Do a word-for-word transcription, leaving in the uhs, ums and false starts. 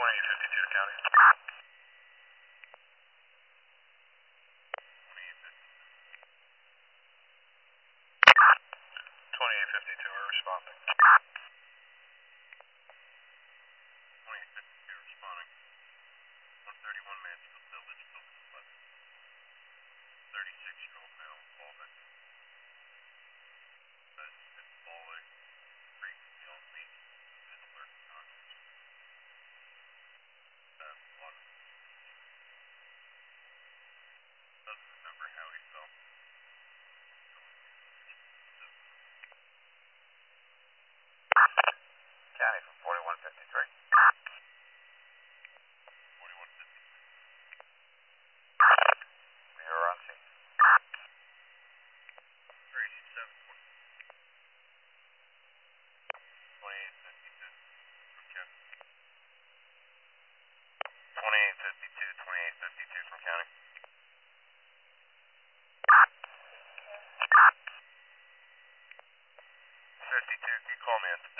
twenty-eight fifty-two county. twenty-eight fifty-two are responding. twenty-eight fifty-two responding. one thirty-one Mansfield Village, building eleven. thirty-six-year-old male involvement. Has been falling frequently on leash. Been alert to contact. Have a lot of doesn't remember how he felt. County from forty-one fifty-three. forty-one fifty-three. We are on scene. Tracy seven twenty. twenty-eight fifty-two from county. twenty-eight fifty-two, twenty-eight fifty-two from county. fifty-two, can you call me in?